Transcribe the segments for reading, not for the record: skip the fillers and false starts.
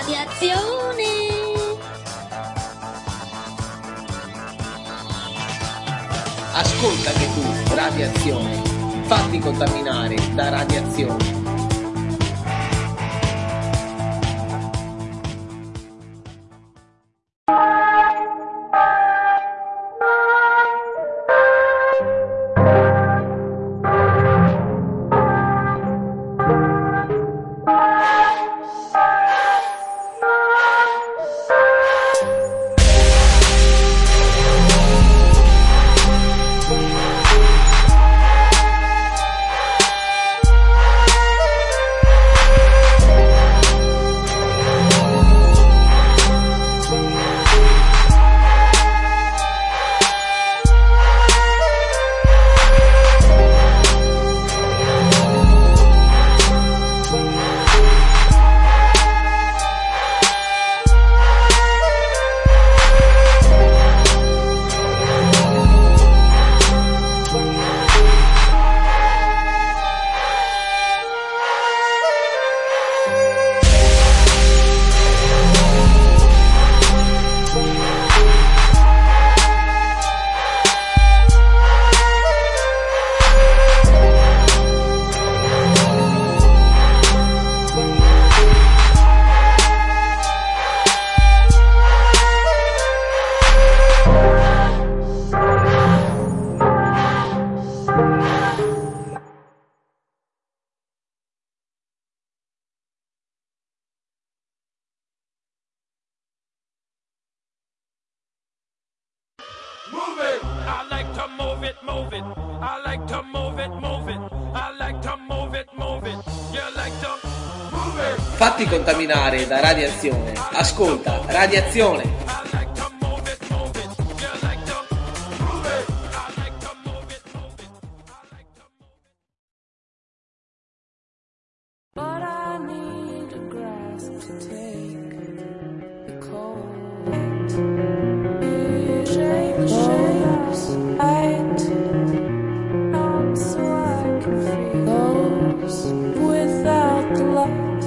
Radiazione. Ascolta anche tu, radiazione. Fatti contaminare da radiazione. Move it. I like to move it, move it. I like to move it, move it. I like to move it, move it. You like to move it. Fatti contaminare da radiazione. Ascolta, radiazione. I like to move it, move it. You like to move it. I like to move it, move it. I like to move it. But I need a grasp to take the cold. Shapes, light, not so I can feel those without the light.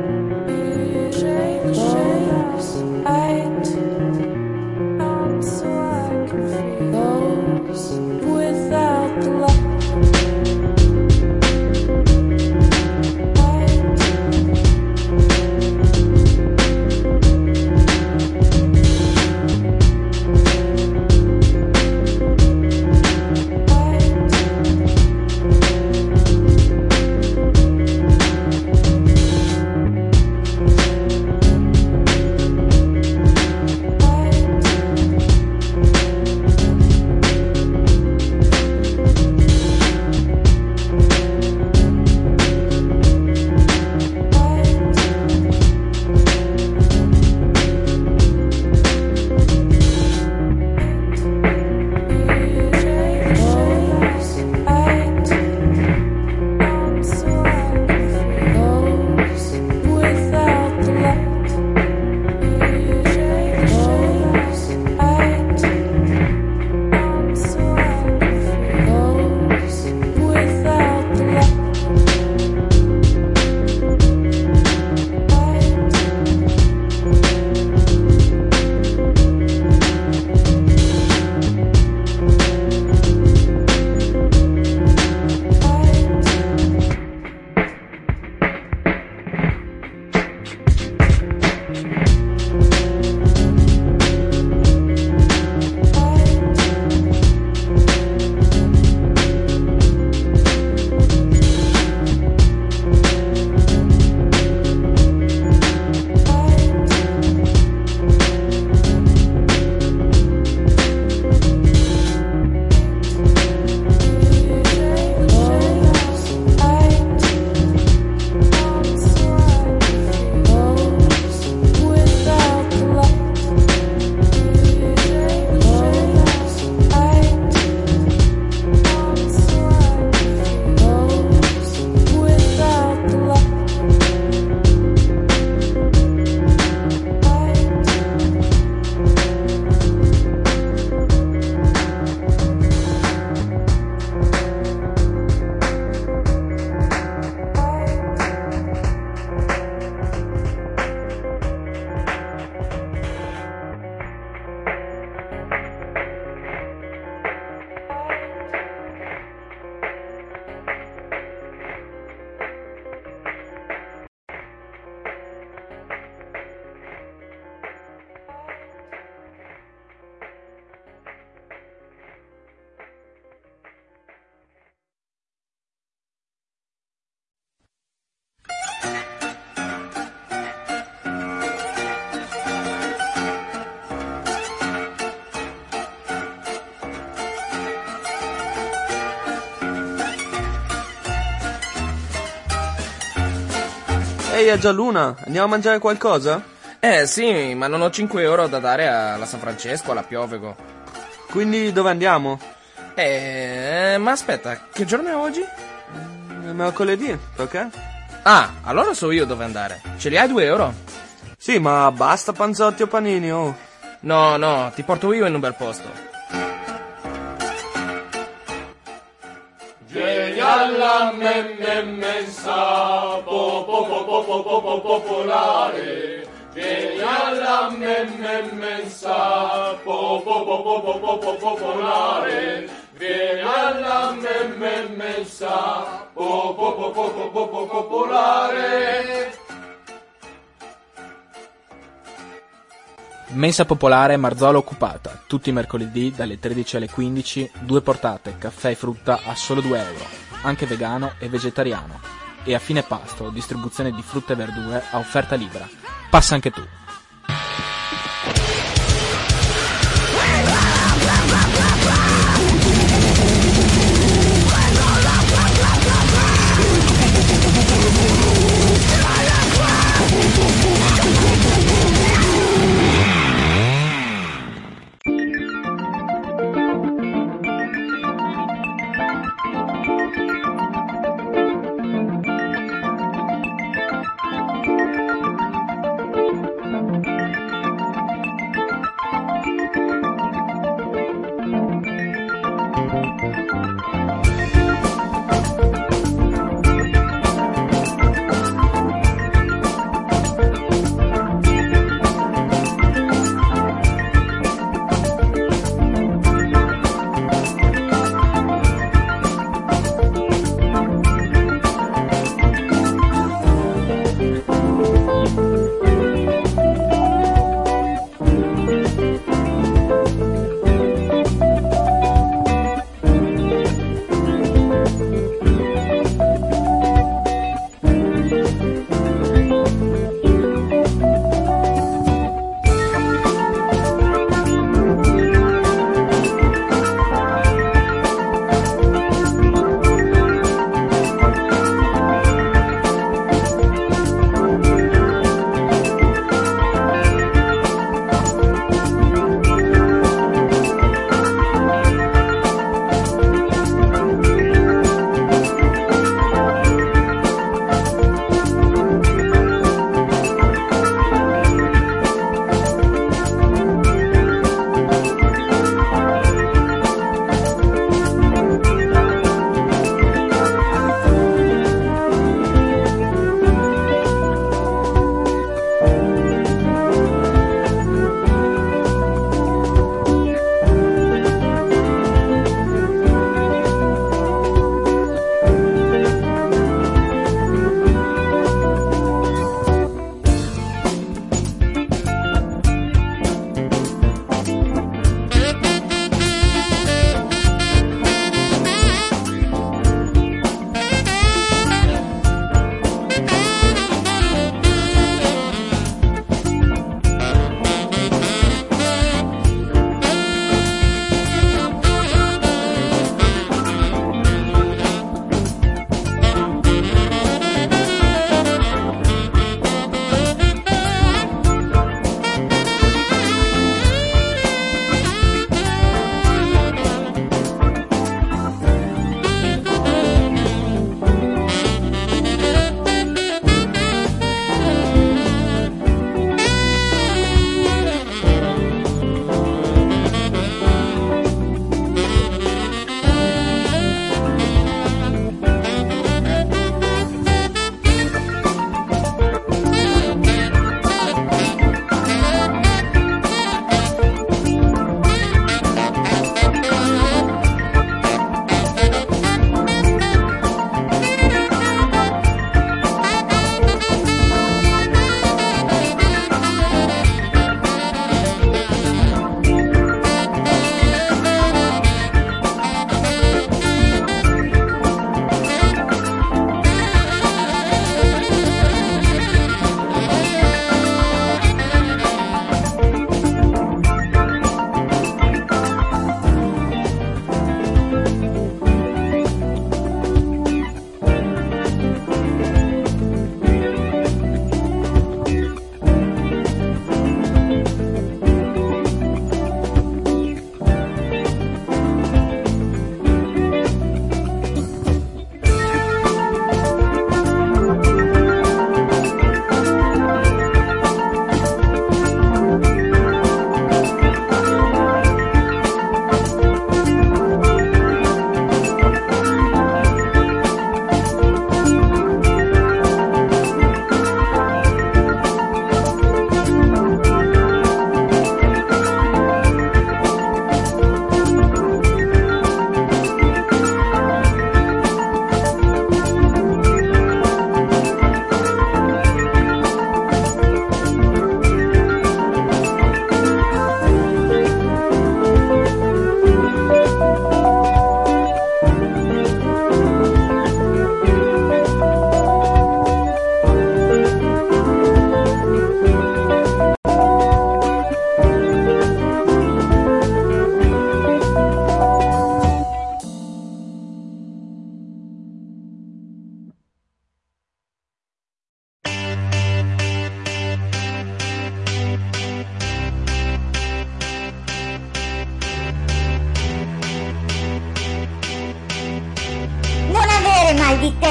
Shapes, light, not so I can feel those without the light. Ehi, a Gialluna, andiamo a mangiare qualcosa? Sì, ma non ho 5 euro da dare alla San Francesco, alla Piovego. Quindi dove andiamo? Ma aspetta, che giorno è oggi? Mercoledì, perché? Ah, allora so io dove andare. Ce li hai 2 euro? Sì, ma basta panzotti o panini, oh. No, ti porto io in un bel posto. Vieni alla mensa, popolare. Vieni alla mensa, popolare. Vieni alla mensa, popolare. Mensa popolare Marzolo occupata, tutti i mercoledì dalle 13 alle 15, 2 portate, caffè e frutta a solo 2 euro, anche vegano e vegetariano. E a fine pasto, distribuzione di frutta e verdure a offerta libera. Passa anche tu.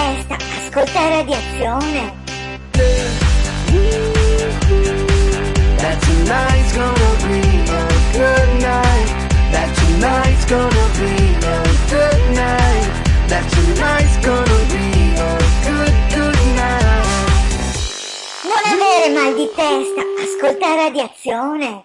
testa, ascolta Radiazione. That tonight's gonna be a good night. That tonight's gonna be a good night. That tonight's gonna be a good night. Non avere mal di testa, ascolta Radiazione.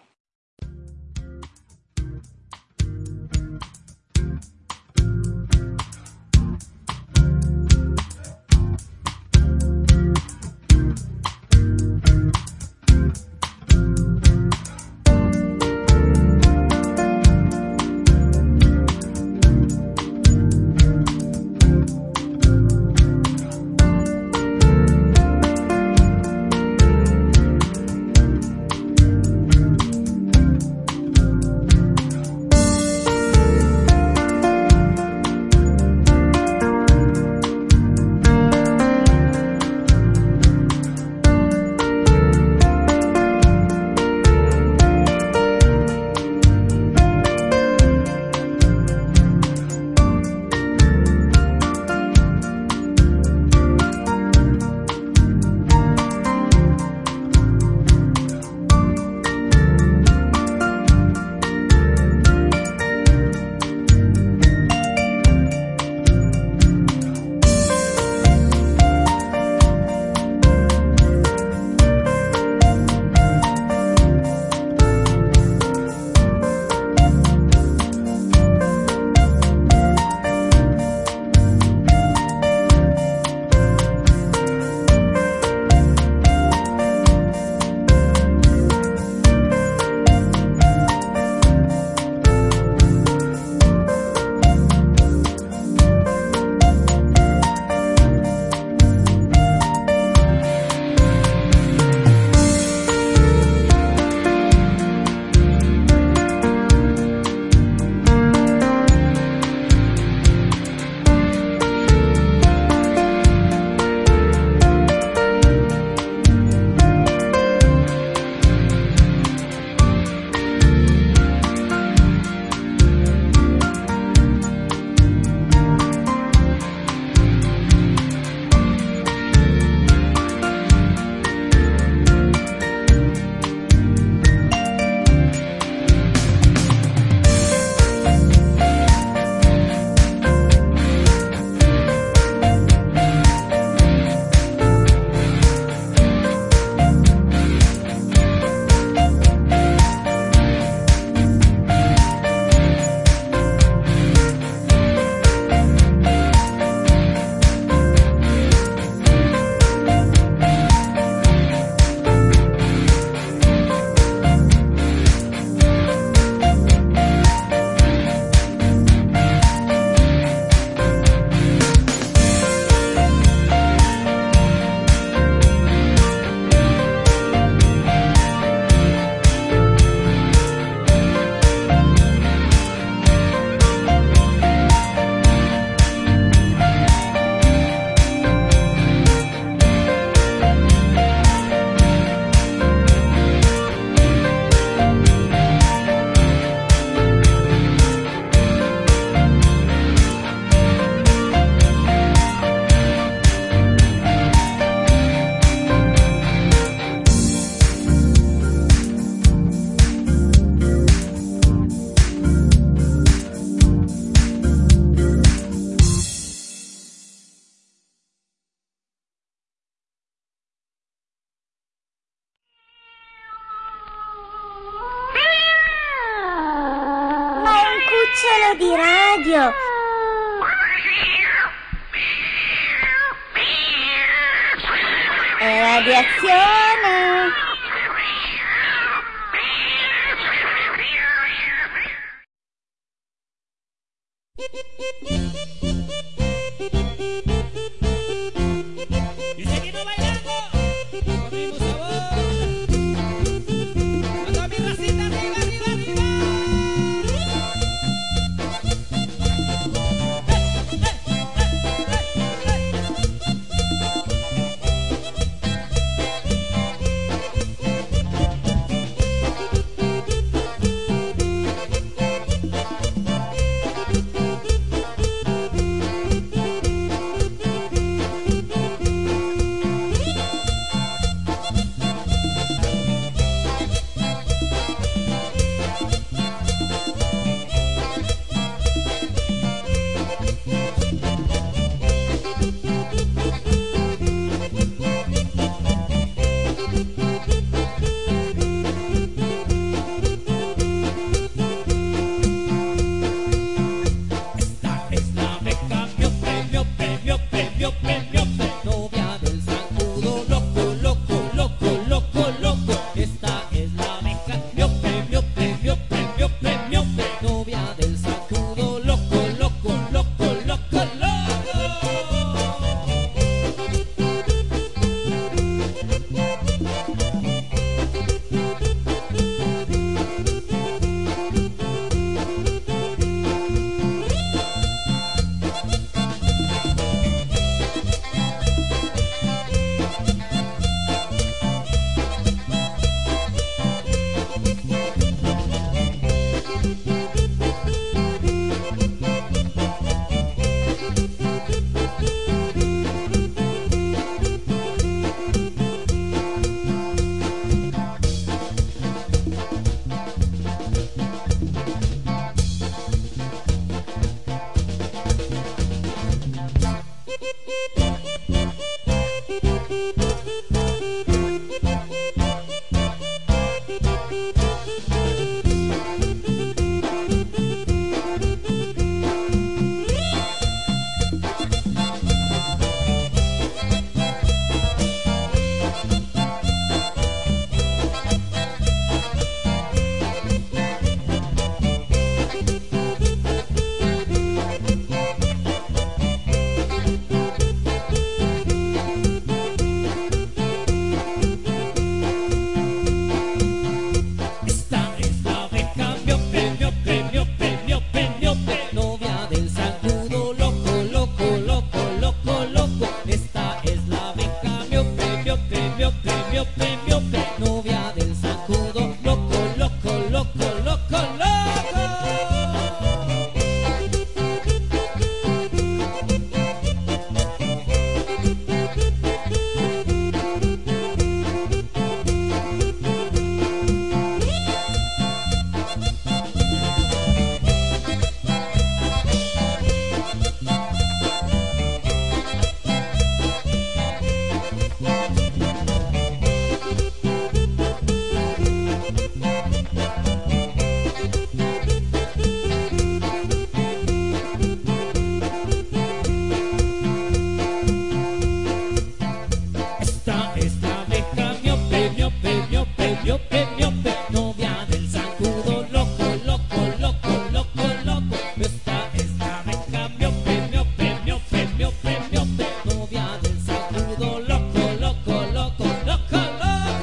cucciolo di radio. Radiazione. Y seguimos bailando con mismo sabor. A toda mi racita, arriba, arriba, arriba. miope, miope, novia del zancudo, loco, loco, loco, loco, loco. Esta abeja miope, miope, miope, miope, miope, novia del zancudo, loco, loco, loco, loco, loco. Esta abeja miope, miope, miope, miope, miope, novia del zancudo, loco, loco, loco, loco, loco.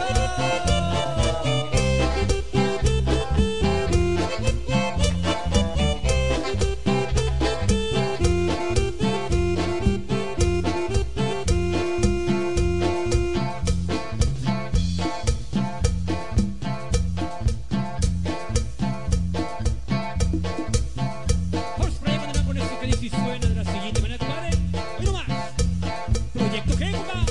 Horseplay mandará con esto que dice y suena de la siguiente manera, compadre. Hoy no más. Proyecto Genga.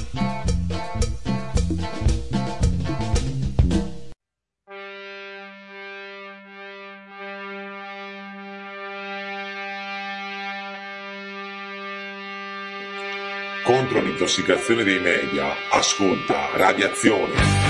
Contro l'intossicazione dei media, ascolta Radiazione.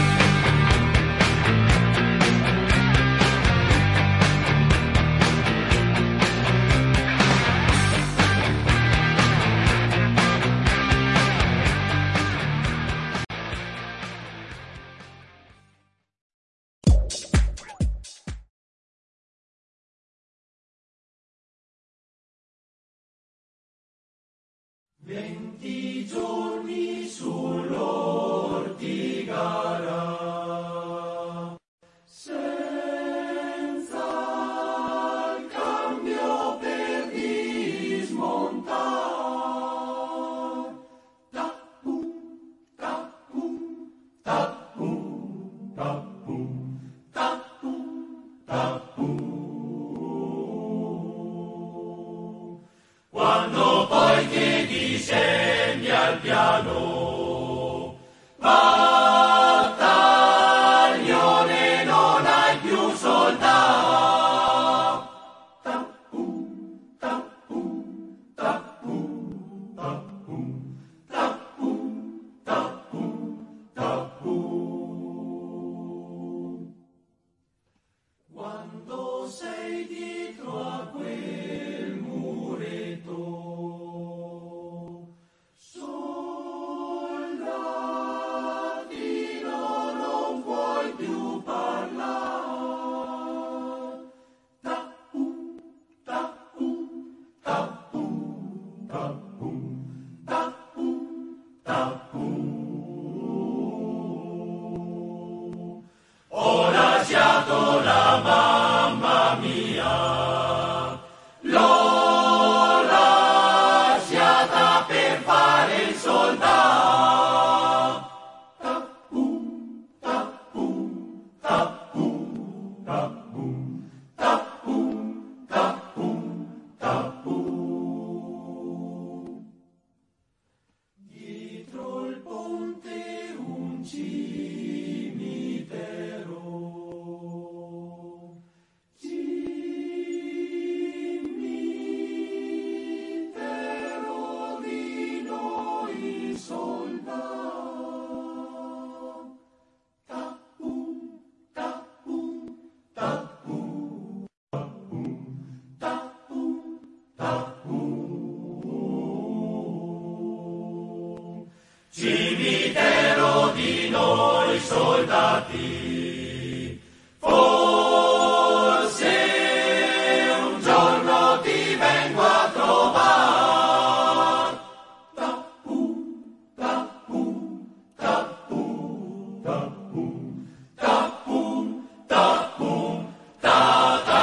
Cimitero di noi soldati, forse un giorno ti vengo a trovare. Tapu, tapu, tapu, tapu, tapu, tapu, ta-ta.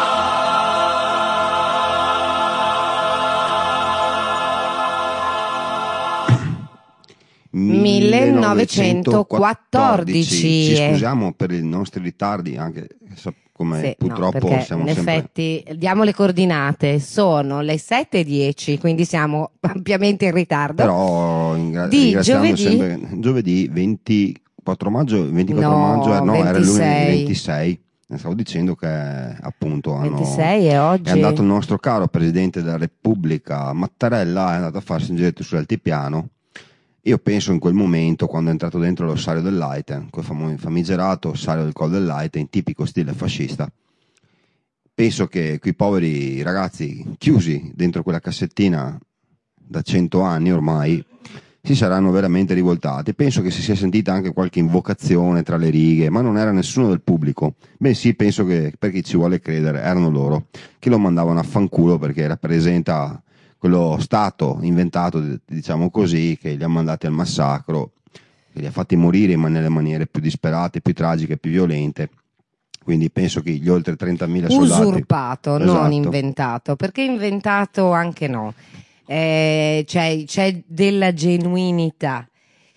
1914. Ci scusiamo per i nostri ritardi, anche come Sì, purtroppo perché siamo in sempre... effetti diamo le coordinate, sono le 7:10, quindi siamo ampiamente in ritardo. Però Di ringraziamo giovedì? sempre giovedì 24 maggio, No, era lunedì 26. 26. Stavo dicendo che appunto 26 è oggi. è andato il nostro caro Presidente della Repubblica Mattarella, è andato a farsi un giretto sull'altipiano. Io penso in quel momento, quando è entrato dentro l'ossario dell'Aite, quel famigerato ossario del Col dell'Aite in tipico stile fascista, penso che quei poveri ragazzi chiusi dentro quella cassettina da 100 anni ormai si saranno veramente rivoltati. Penso che si sia sentita anche qualche invocazione tra le righe, ma non era nessuno del pubblico, bensì penso che, per chi ci vuole credere, erano loro che lo mandavano a fanculo perché rappresenta quello stato inventato, diciamo così, che li ha mandati al massacro, che li ha fatti morire ma nelle maniere più disperate, più tragiche, più violente. Quindi penso che gli oltre 30.000 soldati... Usurpato, Esatto. non inventato, perché inventato anche no. C'è della genuinità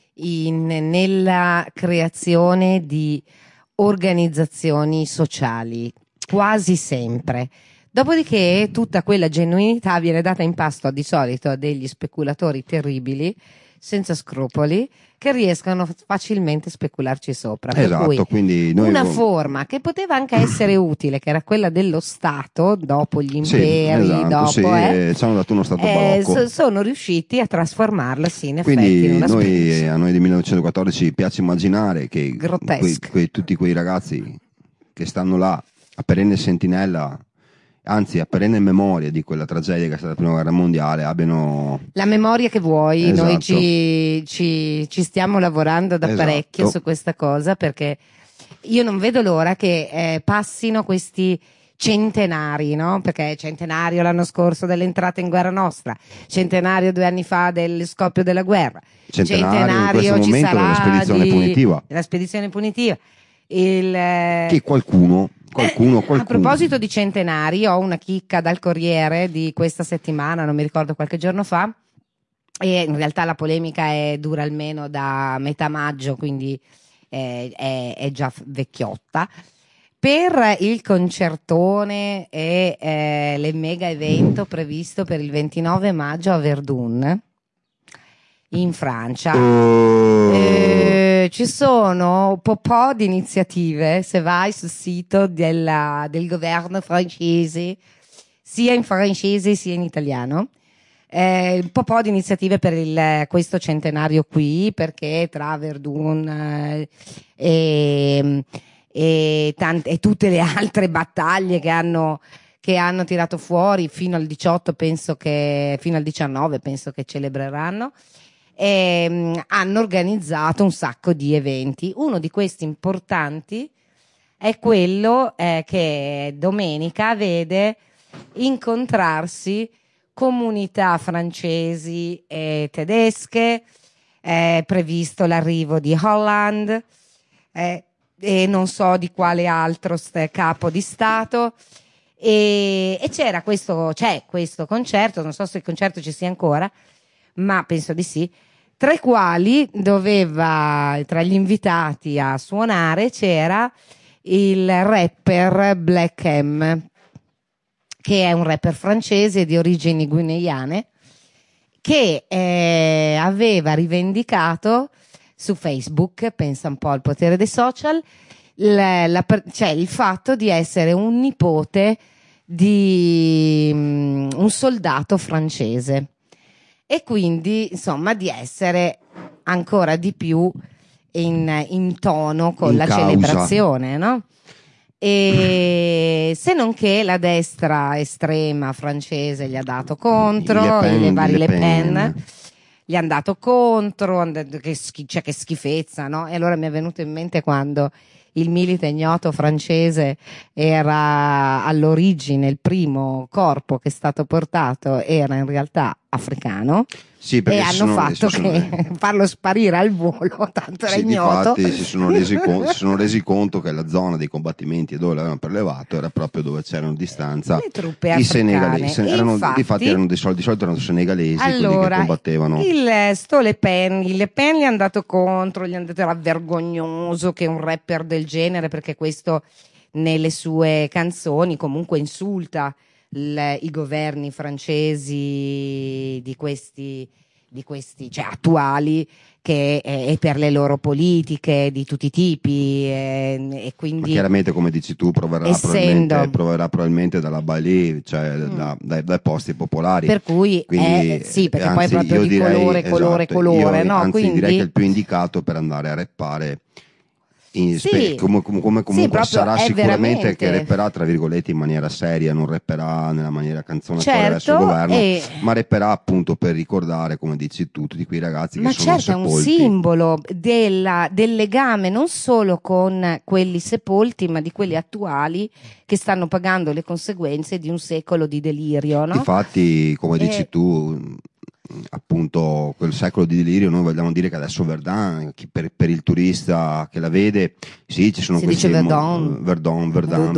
nella creazione di organizzazioni sociali, quasi sempre. Dopodiché tutta quella genuinità viene data in pasto di solito a degli speculatori terribili, senza scrupoli, che riescono facilmente a specularci sopra. Per Esatto, cui quindi noi... una forma che poteva anche essere utile, che era quella dello Stato, dopo gli imperi, esatto, dopo, ci hanno dato uno Stato barocco. sono riusciti a trasformarla, sì, in Quindi effetti, in una specie. a noi di 1914 piace immaginare che Grottesco. tutti quei ragazzi che stanno là a perenne sentinella, anzi a perenne memoria di quella tragedia che è stata la prima guerra mondiale, abbiano La memoria che vuoi, Esatto. noi ci stiamo lavorando da Esatto. parecchio su questa cosa, perché io non vedo l'ora che passino questi centenari, no? Perché centenario l'anno scorso dell'entrata in guerra nostra, centenario 2 anni fa del scoppio della guerra, centenario in questo ci momento sarà della spedizione punitiva, della spedizione punitiva. Il, che qualcuno A proposito di centenari, ho una chicca dal Corriere di questa settimana, non mi ricordo, qualche giorno fa, e in realtà la polemica dura almeno da metà maggio, quindi è già vecchiotta. Per il concertone e il mega evento previsto per il 29 maggio a Verdun, in Francia, ci sono un po' di iniziative. Se vai sul sito del governo francese, sia in francese sia in italiano, un po' di iniziative per questo centenario qui, perché tra Verdun e tutte le altre battaglie che hanno tirato fuori fino al 19 penso che celebreranno. Hanno organizzato un sacco di eventi. Uno di questi importanti è quello che domenica vede incontrarsi comunità francesi e tedesche, è previsto l'arrivo di Hollande e non so di quale altro capo di Stato, e c'è questo concerto, non so se il concerto ci sia ancora, ma penso di sì, tra i quali tra gli invitati a suonare c'era il rapper Black M, che è un rapper francese di origini guineane, che aveva rivendicato su Facebook, pensa un po' al potere dei social, il fatto di essere un nipote di un soldato francese, e quindi insomma di essere ancora di più in tono con la celebrazione, no? E se non che la destra estrema francese gli ha dato contro, le varie Le Pen gli hanno dato contro, che schifezza, no? E allora mi è venuto in mente quando il milite ignoto francese era all'origine, il primo corpo che è stato portato era in realtà africano. Sì, perché e hanno fatto farlo sparire al volo, tanto era ignoto. Difatti si sono resi conto che la zona dei combattimenti dove l'avevano prelevato era proprio dove c'erano a distanza le truppe i africane. senegalesi. Difatti erano di solito erano senegalesi, quelli che combattevano. Le Pen gli è andato contro, gli hanno detto era vergognoso che un rapper del genere, perché questo nelle sue canzoni comunque insulta i governi francesi di questi cioè attuali, che è per le loro politiche di tutti i tipi, e quindi ma chiaramente, come dici tu, proverà probabilmente dalla Bali, cioè dai posti popolari, per cui quindi, sì, perché anzi, poi è proprio di colore, no? Anzi, quindi direi che è il più indicato per andare a rappare. Comunque sarà sicuramente che rapperà tra virgolette in maniera seria, non rapperà nella maniera canzonatoria verso il governo, ma rapperà appunto per ricordare, come dici tu, tutti quei ragazzi che sono sepolti. Ma certo, è un simbolo del legame non solo con quelli sepolti, ma di quelli attuali che stanno pagando le conseguenze di un secolo di delirio, no? Infatti, come dici tu, appunto quel secolo di delirio, noi vogliamo dire che adesso Verdun, per il turista che la vede, sì, ci sono questi Verdun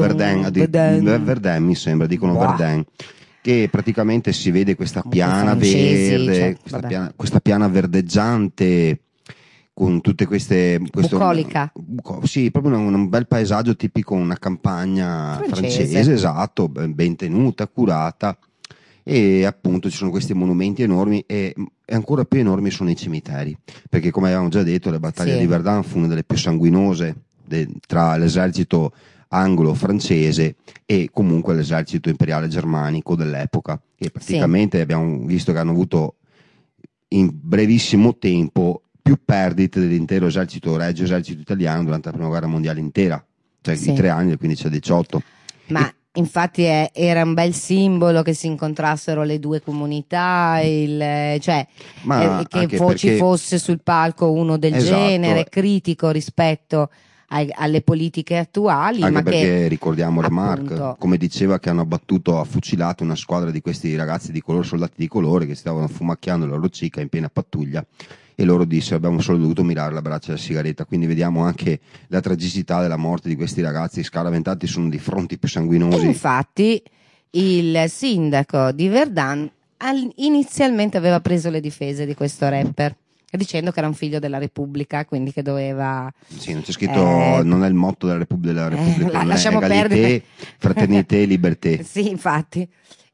mi sembra, dicono Verdun, che praticamente si vede questa piana verde, cioè, questa piana verdeggiante con tutte queste bucolica. Sì, proprio un bel paesaggio tipico, una campagna francese, esatto, ben tenuta, curata. E appunto ci sono questi monumenti enormi, e ancora più enormi sono i cimiteri, perché come avevamo già detto la battaglia di Verdun fu una delle più sanguinose tra l'esercito anglo-francese e comunque l'esercito imperiale germanico dell'epoca, e praticamente abbiamo visto che hanno avuto in brevissimo tempo più perdite dell'intero regio esercito italiano durante la prima guerra mondiale intera, cioè i 3 anni del 15 al 18. Ma infatti era un bel simbolo che si incontrassero le due comunità, che ci fosse sul palco uno del genere, critico rispetto alle politiche attuali. Anche ma perché ricordiamo appunto, Remarque, come diceva, che hanno fucilato una squadra di questi ragazzi di colore, soldati di colore, che stavano fumacchiando la loro cicca in piena pattuglia, e loro dissero abbiamo solo dovuto mirare la braccia della sigaretta. Quindi vediamo anche la tragicità della morte di questi ragazzi scaraventati su uno dei fronti più sanguinosi. E infatti il sindaco di Verdun inizialmente aveva preso le difese di questo rapper, dicendo che era un figlio della Repubblica, quindi che doveva... Sì, non c'è scritto, non è il motto della Repubblica, lasciamo perdere. Fraternità e libertà. Sì, infatti.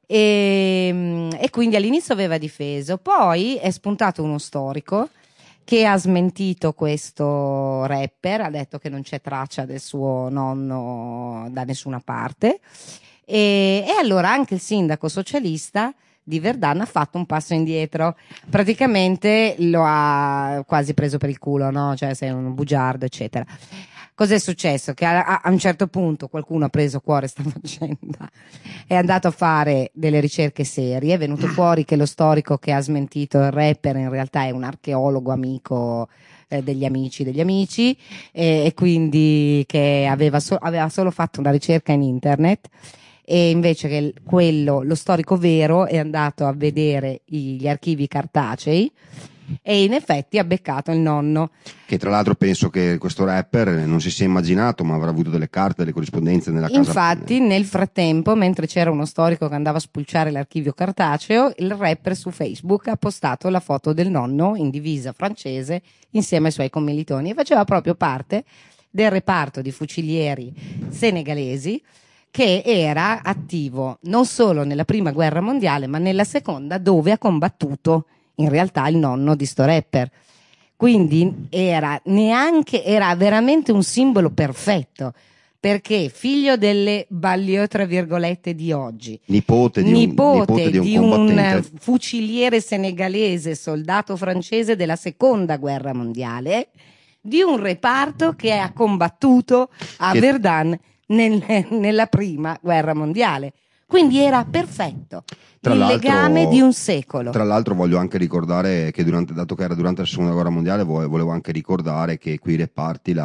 E quindi all'inizio aveva difeso, poi è spuntato uno storico che ha smentito questo rapper, ha detto che non c'è traccia del suo nonno da nessuna parte, e allora anche il sindaco socialista di Verdun ha fatto un passo indietro, praticamente lo ha quasi preso per il culo, no? Cioè sei un bugiardo, eccetera. Cos'è successo? Che a un certo punto qualcuno ha preso cuore sta faccenda, è andato a fare delle ricerche serie, è venuto fuori che lo storico che ha smentito il rapper in realtà è un archeologo amico degli amici, e quindi che aveva solo fatto una ricerca in internet, e invece che lo storico vero è andato a vedere gli archivi cartacei, e in effetti ha beccato il nonno, che tra l'altro penso che questo rapper non si sia immaginato, ma avrà avuto delle carte, delle corrispondenze nella casa. Infatti nel frattempo, mentre c'era uno storico che andava a spulciare l'archivio cartaceo, il rapper su Facebook ha postato la foto del nonno in divisa francese insieme ai suoi commilitoni, e faceva proprio parte del reparto di fucilieri senegalesi che era attivo non solo nella prima guerra mondiale ma nella seconda, dove ha combattuto in realtà il nonno di sto rapper. Quindi era veramente un simbolo perfetto, perché figlio delle Ballieu tra virgolette di oggi, nipote di un fuciliere senegalese, soldato francese della seconda guerra mondiale, di un reparto che ha combattuto a Verdun nella prima guerra mondiale. Quindi era perfetto, il legame di un secolo. Tra l'altro voglio anche ricordare che dato che era durante la seconda guerra mondiale, volevo anche ricordare che quei reparti là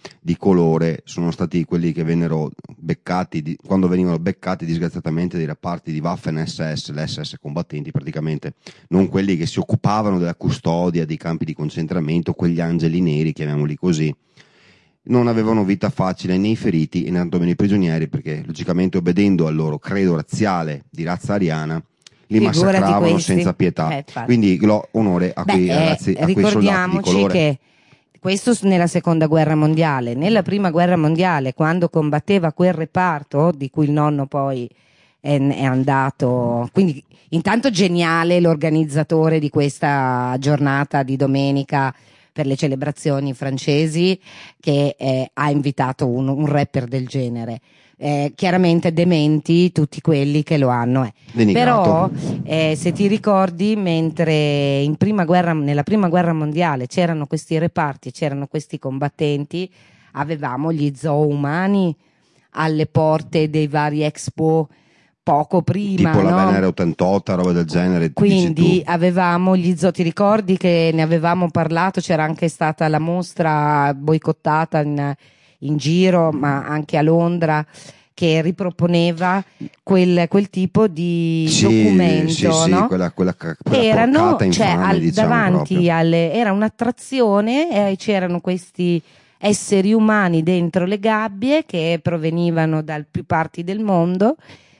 di colore sono stati quelli che vennero beccati, quando venivano beccati disgraziatamente dei reparti di Waffen SS, le SS combattenti praticamente, non quelli che si occupavano della custodia dei campi di concentramento, quegli angeli neri, chiamiamoli così. Non avevano vita facile né i feriti né tantomeno i prigionieri, perché logicamente obbedendo al loro credo razziale di razza ariana li Figurati massacravano questi. senza pietà. Infatti. Quindi onore a quei ragazzi, a quei soldati di ricordiamoci colore. che questo nella seconda guerra mondiale, nella prima guerra mondiale, quando combatteva quel reparto di cui il nonno poi è andato, quindi intanto geniale l'organizzatore di questa giornata di domenica per le celebrazioni francesi, che ha invitato un rapper del genere. Chiaramente dementi tutti quelli che lo hanno. Però se ti ricordi, mentre nella prima guerra mondiale c'erano questi reparti, c'erano questi combattenti, avevamo gli zoo umani alle porte dei vari Expo poco prima, tipo la no? Venere 88, roba del genere. Quindi avevamo gli zoo, ti ricordi che ne avevamo parlato, c'era anche stata la mostra boicottata in giro, ma anche a Londra, che riproponeva quel tipo di documento, no? quella Erano, porcata infame, diciamo, davanti proprio. era un'attrazione, e c'erano questi esseri umani dentro le gabbie che provenivano da più parti del mondo,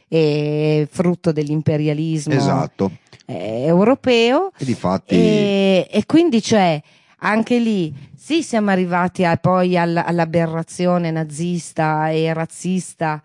frutto dell'imperialismo europeo, e difatti e quindi anche lì sì, siamo arrivati poi all'aberrazione nazista e razzista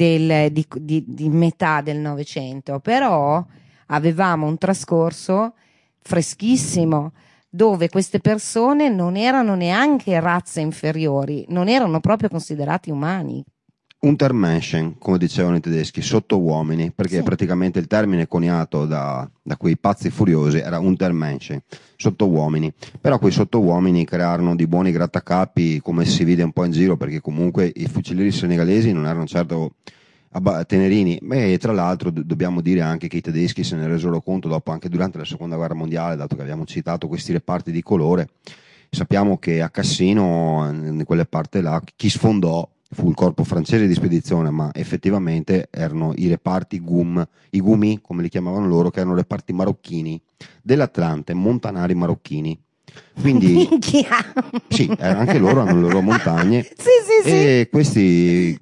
di metà del Novecento, però avevamo un trascorso freschissimo dove queste persone non erano neanche razze inferiori, non erano proprio considerati umani. Untermenschen, come dicevano i tedeschi, sottouomini, perché praticamente il termine coniato da quei pazzi furiosi era Untermenschen, sottouomini. Però quei sottouomini crearono di buoni grattacapi, come si vede un po' in giro, perché comunque i fucilieri senegalesi non erano certo tenerini. E tra l'altro dobbiamo dire anche che i tedeschi se ne resero conto dopo, anche durante la seconda guerra mondiale, dato che abbiamo citato questi reparti di colore. Sappiamo che a Cassino, in quelle parti là, chi sfondò fu il corpo francese di spedizione, ma effettivamente erano i reparti GUM, i GUMI come li chiamavano loro, che erano reparti marocchini dell'Atlante, montanari marocchini. Quindi sì, anche loro hanno le loro montagne. E questi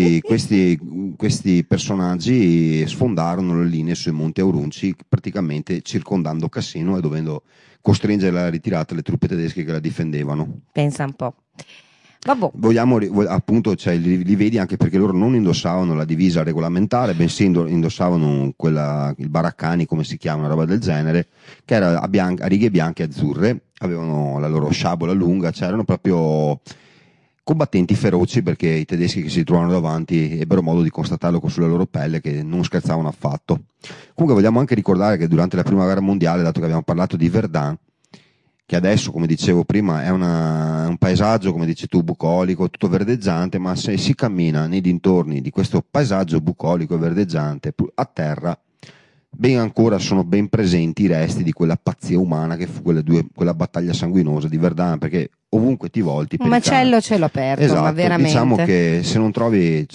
personaggi sfondarono le linee sui monti Aurunci, praticamente circondando Cassino e dovendo costringere alla ritirata le truppe tedesche che la difendevano. Pensa un po'. Appunto, li vedi anche perché loro non indossavano la divisa regolamentare, bensì indossavano il baraccani, come si chiama, una roba del genere, che era a righe bianche e azzurre, avevano la loro sciabola lunga, erano proprio combattenti feroci, perché i tedeschi che si trovavano davanti ebbero modo di constatarlo sulla loro pelle, che non scherzavano affatto. Comunque vogliamo anche ricordare che durante la prima guerra mondiale, dato che abbiamo parlato di Verdun, che adesso, come dicevo prima, è un paesaggio, come dici tu, bucolico, tutto verdeggiante, ma se si cammina nei dintorni di questo paesaggio bucolico e verdeggiante, a terra, ben ancora sono ben presenti i resti di quella pazzia umana che fu quella battaglia sanguinosa di Verdun, perché ovunque ti volti un macello cielo aperto, esatto, ma veramente. diciamo che se non trovi,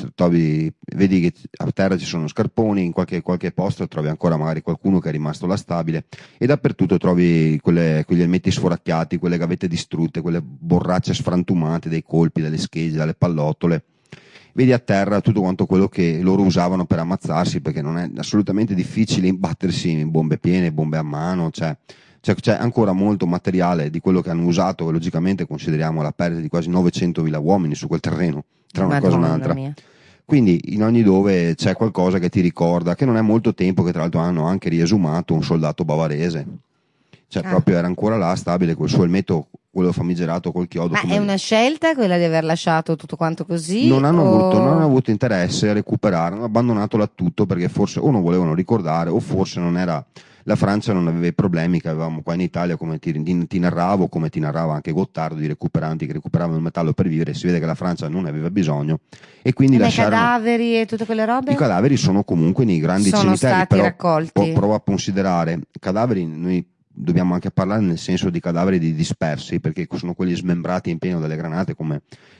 vedi che a terra ci sono scarponi, in qualche posto trovi ancora magari qualcuno che è rimasto là stabile, e dappertutto trovi quegli elmetti sforacchiati, quelle gavette distrutte, quelle borracce sfrantumate dai colpi, dalle schegge, dalle pallottole. Vedi a terra tutto quanto quello che loro usavano per ammazzarsi, perché non è assolutamente difficile imbattersi in bombe piene, bombe a mano, c'è ancora molto materiale di quello che hanno usato, e logicamente consideriamo la perdita di quasi 900.000 uomini su quel terreno, tra una cosa e un'altra. Mia. Quindi in ogni dove c'è qualcosa che ti ricorda, che non è molto tempo che tra l'altro hanno anche riesumato un soldato bavarese, proprio era ancora là stabile col suo elmetto, quello famigerato col chiodo. Ma è una scelta quella di aver lasciato tutto quanto così? Non hanno avuto interesse a recuperare, hanno abbandonato là tutto, perché forse o non volevano ricordare, o forse non era, la Francia non aveva i problemi che avevamo qua in Italia, come ti narravo, come ti narrava anche Gottardo, di recuperanti che recuperavano il metallo per vivere. Si vede che la Francia non ne aveva bisogno, e quindi lasciarono. I cadaveri e tutte quelle robe? I cadaveri sono comunque nei grandi sono cimiteri, stati però raccolti. Provo a considerare cadaveri, noi dobbiamo anche parlare nel senso di cadaveri dispersi, perché sono quelli smembrati in pieno dalle granate, come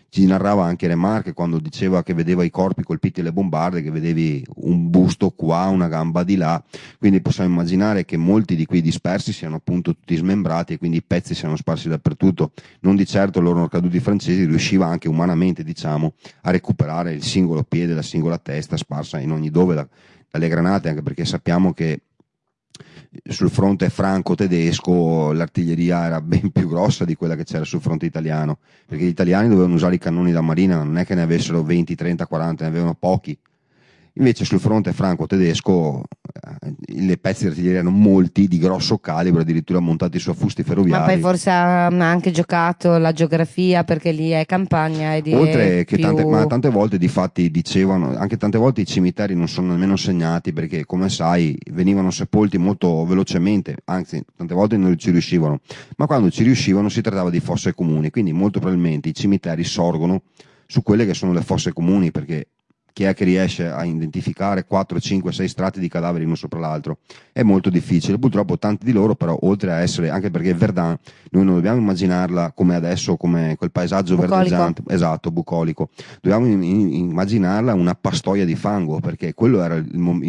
ci narrava anche Remarque quando diceva che vedeva i corpi colpiti alle bombarde, che vedevi un busto qua, una gamba di là, quindi possiamo immaginare che molti di quei dispersi siano appunto tutti smembrati e quindi i pezzi siano sparsi dappertutto. Non di certo loro caduti francesi riusciva anche umanamente, diciamo, a recuperare il singolo piede, la singola testa sparsa in ogni dove dalle granate, anche perché sappiamo che sul fronte franco-tedesco l'artiglieria era ben più grossa di quella che c'era sul fronte italiano, perché gli italiani dovevano usare i cannoni da marina, non è che ne avessero 20, 30, 40, ne avevano pochi. Invece sul fronte franco-tedesco le pezzi di artiglieria erano molti, di grosso calibro, addirittura montati su affusti ferroviari. Ma poi forse ha anche giocato la geografia, perché lì è campagna e oltre che tante volte difatti dicevano, anche tante volte i cimiteri non sono nemmeno segnati, perché come sai venivano sepolti molto velocemente, anzi tante volte non ci riuscivano, ma quando ci riuscivano si trattava di fosse comuni, quindi molto probabilmente i cimiteri sorgono su quelle che sono le fosse comuni, perché chi è che riesce a identificare 4, 5, 6 strati di cadaveri uno sopra l'altro? È molto difficile. Purtroppo tanti di loro, però, oltre a essere, anche perché Verdun, noi non dobbiamo immaginarla come adesso, come quel paesaggio verdeggiante, esatto, bucolico. Dobbiamo immaginarla una pastoia di fango, perché quello era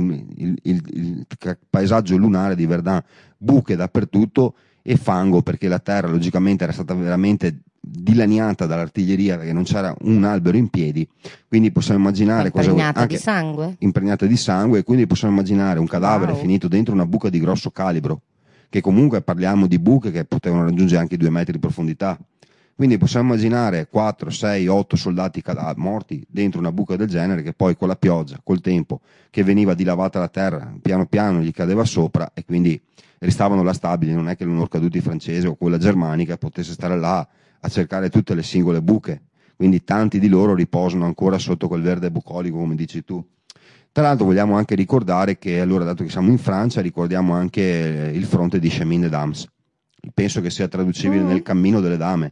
il paesaggio lunare di Verdun, buche dappertutto e fango, perché la terra logicamente era stata veramente dilaniata dall'artiglieria, perché non c'era un albero in piedi, quindi possiamo immaginare impregnata di sangue, impregnata di sangue, quindi possiamo immaginare un cadavere finito dentro una buca di grosso calibro, che comunque parliamo di buche che potevano raggiungere anche 2 metri di profondità, quindi possiamo immaginare 4, 6, 8 soldati morti dentro una buca del genere, che poi con la pioggia, col tempo che veniva dilavata la terra, piano piano gli cadeva sopra e quindi restavano là stabili. Non è che l'unor caduti francese o quella germanica potesse stare là a cercare tutte le singole buche, quindi tanti di loro riposano ancora sotto quel verde bucolico, come dici tu. Tra l'altro vogliamo anche ricordare che, allora, dato che siamo in Francia, ricordiamo anche il fronte di Chemin-les-Dames, penso che sia traducibile nel cammino delle dame.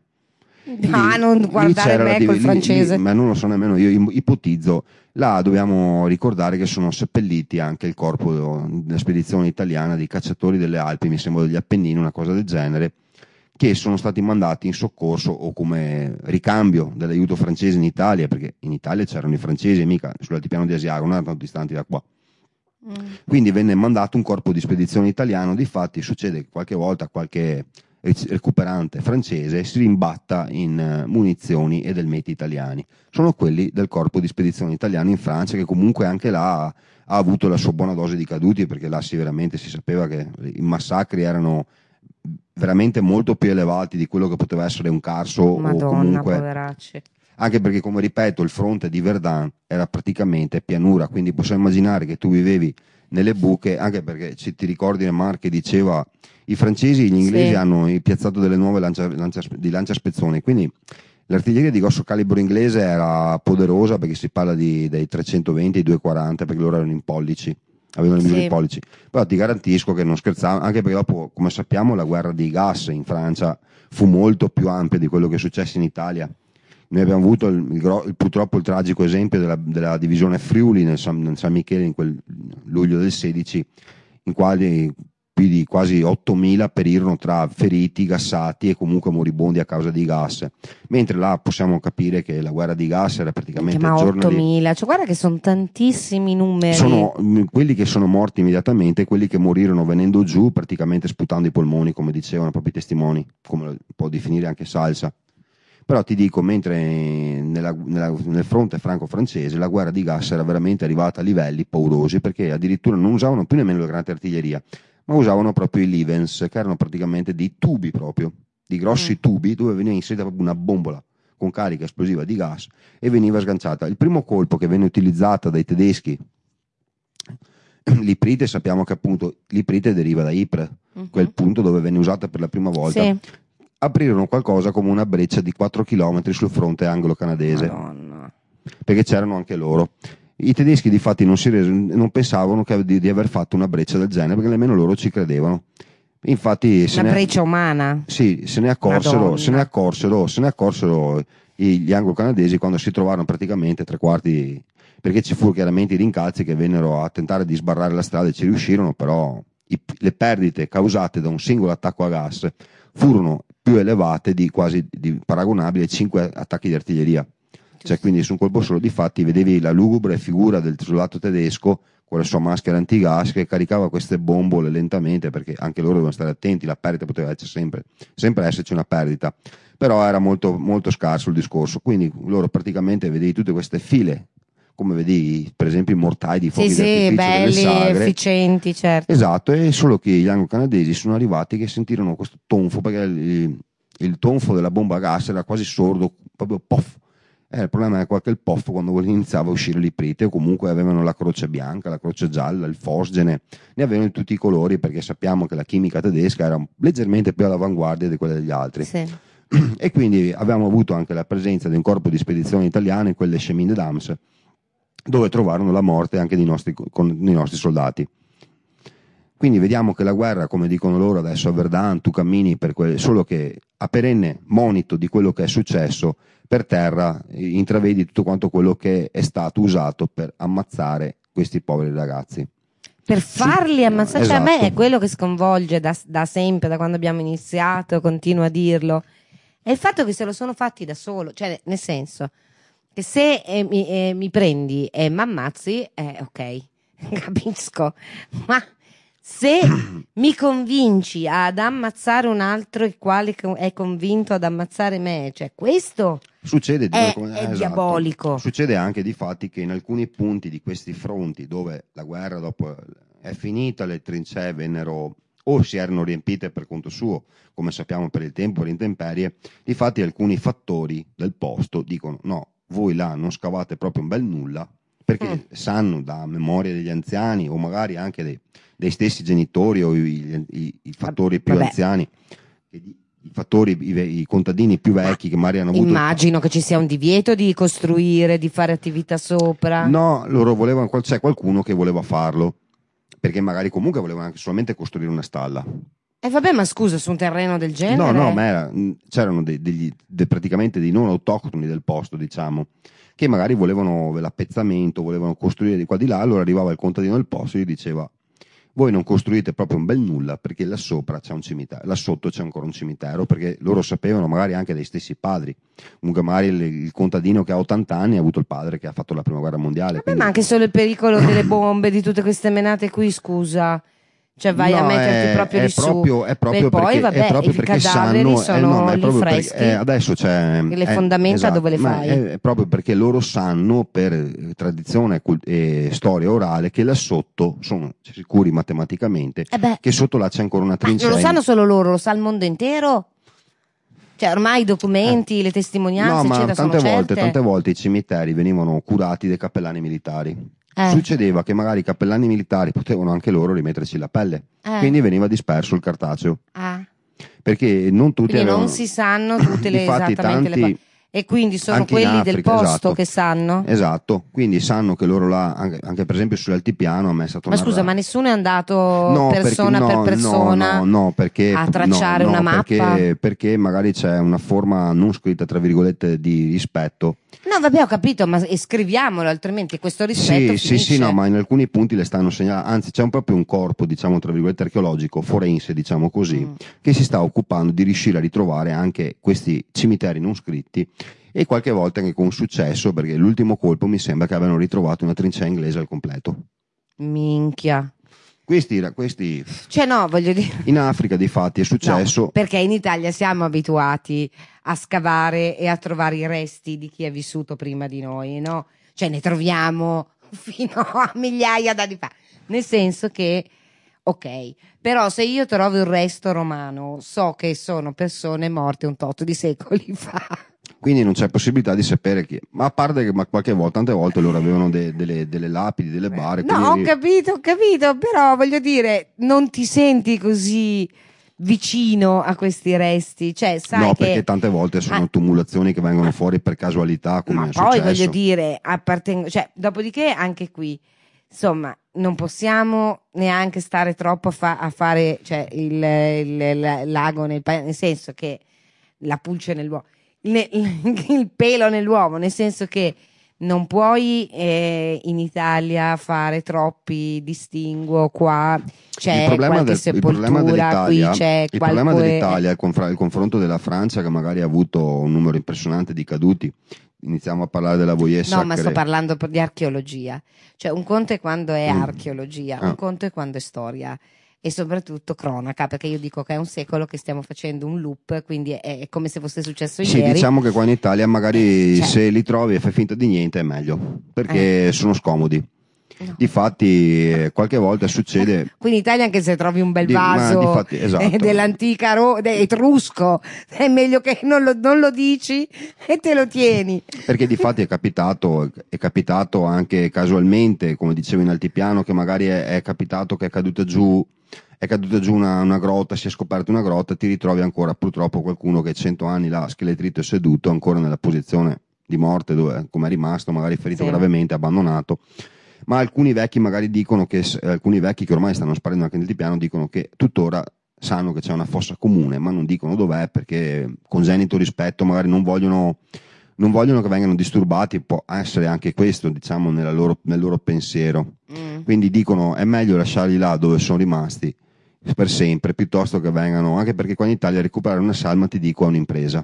Non guardare me col francese. Ma non lo so nemmeno io, ipotizzo. Là dobbiamo ricordare che sono seppelliti anche il corpo della spedizione italiana di cacciatori delle Alpi, mi sembra degli Appennini, una cosa del genere, che sono stati mandati in soccorso o come ricambio dell'aiuto francese in Italia, perché in Italia c'erano i francesi e mica sull'altipiano di Asiago, non erano tanto distanti da qua. Quindi venne mandato un corpo di spedizione italiano. Difatti succede che qualche volta qualche recuperante francese si rimbatta in munizioni e delmeti italiani. Sono quelli del corpo di spedizione italiano in Francia, che comunque anche là ha avuto la sua buona dose di caduti, perché là veramente si sapeva che i massacri erano veramente molto più elevati di quello che poteva essere un Carso. Madonna, o comunque, poveracci. anche perché, come ripeto, il fronte di Verdun era praticamente pianura, quindi possiamo immaginare che tu vivevi nelle buche, anche perché ti ricordi Remarque diceva i francesi e gli inglesi hanno piazzato delle nuove lanciaspezzoni, quindi l'artiglieria di grosso calibro inglese era poderosa, perché si parla dei 320 ai 240, perché loro erano in pollici, avevano le misure in pollici. Però ti garantisco che non scherzavano, anche perché dopo, come sappiamo, la guerra dei gas in Francia fu molto più ampia di quello che è successo in Italia. Noi abbiamo avuto purtroppo il tragico esempio della divisione Friuli nel San Michele in quel luglio del 16, in quali più di quasi 8.000 perirono tra feriti, gassati e comunque moribondi a causa di gas, mentre là possiamo capire che la guerra di gas era praticamente ma 8.000, cioè guarda che sono tantissimi numeri. Sono quelli che sono morti immediatamente, quelli che morirono venendo giù praticamente sputando i polmoni, come dicevano proprio i testimoni, come lo può definire anche Salsa. Però ti dico, mentre nel fronte franco-francese la guerra di gas era veramente arrivata a livelli paurosi, perché addirittura non usavano più nemmeno le granate artiglieria, ma usavano proprio i Livens, che erano praticamente dei tubi proprio, di grossi tubi dove veniva inserita proprio una bombola con carica esplosiva di gas e veniva sganciata. Il primo colpo che venne utilizzata dai tedeschi, l'iprite, sappiamo che appunto l'iprite deriva da Ypres, quel punto dove venne usata per la prima volta. Sì. Aprirono qualcosa come una breccia di 4 km sul fronte anglo-canadese. Madonna. Perché c'erano anche loro. I tedeschi difatti non pensavano di aver fatto una breccia del genere, perché nemmeno loro ci credevano. Infatti una breccia umana? Sì, se ne accorsero gli anglo-canadesi quando si trovarono praticamente 3/4, perché ci furono chiaramente i rincalzi che vennero a tentare di sbarrare la strada e ci riuscirono, però le perdite causate da un singolo attacco a gas furono più elevate di paragonabili ai 5 attacchi di artiglieria. Cioè, quindi su un colpo solo, difatti vedevi la lugubre figura del soldato tedesco con la sua maschera antigas che caricava queste bombole lentamente, perché anche loro devono stare attenti, la perdita poteva essere sempre esserci una perdita, però era molto, molto scarso il discorso. Quindi loro praticamente vedevi tutte queste file, come vedi per esempio i mortai di fuochi Sì, d'artificio delle belli, sagre. efficienti, certo. Esatto, e solo che gli anglo-canadesi sono arrivati che sentirono questo tonfo, perché il tonfo della bomba a gas era quasi sordo, proprio poff. Il problema è che il POF quando iniziava a uscire l'iprite, o comunque avevano la croce bianca, la croce gialla, il fosgene, ne avevano di tutti i colori, perché sappiamo che la chimica tedesca era leggermente più all'avanguardia di quella degli altri. Sì. E quindi abbiamo avuto anche la presenza di un corpo di spedizione italiano in quelle Chemin de Dams, dove trovarono la morte anche dei nostri soldati. Quindi vediamo che la guerra, come dicono loro adesso a Verdun, tu cammini solo che a perenne monito di quello che è successo per terra, intravedi tutto quanto quello che è stato usato per ammazzare questi poveri ragazzi. Per farli ammazzare, esatto. Cioè, a me è quello che sconvolge da sempre, da quando abbiamo iniziato, continuo a dirlo, è il fatto che se lo sono fatti da solo, cioè nel senso che se mi prendi e mi ammazzi, ok, capisco, ma se mi convinci ad ammazzare un altro il quale è convinto ad ammazzare me, cioè questo succede è esatto. diabolico. Succede anche di fatti che in alcuni punti di questi fronti dove la guerra dopo è finita, le trincee vennero o si erano riempite per conto suo, come sappiamo per il tempo, per le intemperie, difatti alcuni fattori del posto dicono no, voi là non scavate proprio un bel nulla, perché sanno da memoria degli anziani o magari anche dei stessi genitori o i fattori più anziani, i fattori, i contadini più vecchi che magari hanno avuto... Immagino che ci sia un divieto di costruire, di fare attività sopra. No, loro volevano, c'è qualcuno che voleva farlo, perché magari comunque volevano anche solamente costruire una stalla. E vabbè, ma scusa, su un terreno del genere? No, ma c'erano praticamente dei non autoctoni del posto, diciamo, che magari volevano l'appezzamento, volevano costruire di qua di là, allora arrivava il contadino del posto e gli diceva voi non costruite proprio un bel nulla perché là sopra c'è un cimitero, là sotto c'è ancora un cimitero, perché loro sapevano magari anche dai stessi padri, comunque magari il contadino che ha 80 anni ha avuto il padre che ha fatto la prima guerra mondiale. Vabbè, quindi... ma anche solo il pericolo delle bombe, di tutte queste menate qui, scusa. Cioè vai a metterti proprio lì su. È proprio poi vabbè, è proprio i perché cadaveri sanno, sono lì proprio freschi. Perché, adesso c'è le fondamenta esatto, dove le fai? È proprio perché loro sanno per tradizione e storia orale che là sotto sono sicuri matematicamente che sotto là c'è ancora una trincea. Non lo sanno solo loro, lo sa il mondo intero? Cioè ormai i documenti, le testimonianze eccetera sono certe? Tante volte i cimiteri venivano curati dai cappellani militari. Succedeva che magari i cappellani militari potevano anche loro rimetterci la pelle, quindi veniva disperso il cartaceo. Perché non tutti quindi avevano... non si sanno tutte le Infatti, esattamente tanti... le e quindi sono anche in quelli Africa, del posto esatto. che sanno? Esatto, quindi sanno che loro là, anche per esempio sull'altipiano a me è stato Ma scusa, ma nessuno è andato persona perché, per persona perché, a tracciare una mappa? Perché magari c'è una forma non scritta tra virgolette di rispetto. No, vabbè, ho capito, ma scriviamolo, altrimenti questo rispetto Sì, no, ma in alcuni punti le stanno segnalando, anzi c'è proprio un corpo, diciamo tra virgolette archeologico, forense, diciamo così, che si sta occupando di riuscire a ritrovare anche questi cimiteri non scritti e qualche volta anche con successo, perché l'ultimo colpo mi sembra che abbiano ritrovato una trincea inglese al completo. Minchia. Questi cioè no, voglio dire, in Africa di fatti è successo, no, perché in Italia siamo abituati a scavare e a trovare i resti di chi è vissuto prima di noi, no? Cioè ne troviamo fino a migliaia d'anni fa, nel senso che ok, però se io trovo il resto romano so che sono persone morte un tot di secoli fa. Quindi non c'è possibilità di sapere chi, ma a parte che tante volte loro avevano delle lapidi, delle bare. No, ho capito, però voglio dire, non ti senti così vicino a questi resti, cioè sai no, che... perché tante volte sono tumulazioni che vengono fuori per casualità, come ma è poi successo. voglio dire, cioè, dopodiché anche qui, insomma, non possiamo neanche stare troppo a fare cioè, il lago nel senso che la pulce nell'uomo. Il pelo nell'uomo, nel senso che non puoi in Italia fare troppi distinguo, qua c'è qualche sepoltura, qui c'è il problema dell'Italia, il confronto della Francia che magari ha avuto un numero impressionante di caduti, iniziamo a parlare della Voyeur No, ma sto Sacrée. parlando di archeologia. Cioè, un conto è quando è archeologia, Ah. un conto è quando è storia. E soprattutto cronaca, perché io dico che è un secolo che stiamo facendo un loop, quindi è come se fosse successo Sì, ieri. diciamo che qua in Italia magari Cioè. se li trovi e fai finta di niente è meglio, perché sono scomodi. Difatti qualche volta succede. Qui in Italia anche se trovi un bel Ma vaso difatti, esatto. dell'antica etrusco, è meglio che non lo dici e te lo tieni. Perché difatti è capitato anche casualmente, come dicevo in altipiano, che magari è capitato che è caduta giù una grotta, si è scoperta una grotta, ti ritrovi ancora purtroppo qualcuno che 100 anni là scheletrito e seduto ancora nella posizione di morte, dove come è rimasto, magari ferito Sì. gravemente, abbandonato. Ma alcuni vecchi magari dicono che alcuni vecchi che ormai stanno sparendo anche nell'altipiano dicono che tuttora sanno che c'è una fossa comune, ma non dicono dov'è, perché con zenito rispetto magari non vogliono che vengano disturbati. Può essere anche questo, diciamo, nel loro pensiero. Quindi dicono è meglio lasciarli là dove sono rimasti per sempre, piuttosto che vengano, anche perché qua in Italia recuperare una salma, ti dico, è un'impresa,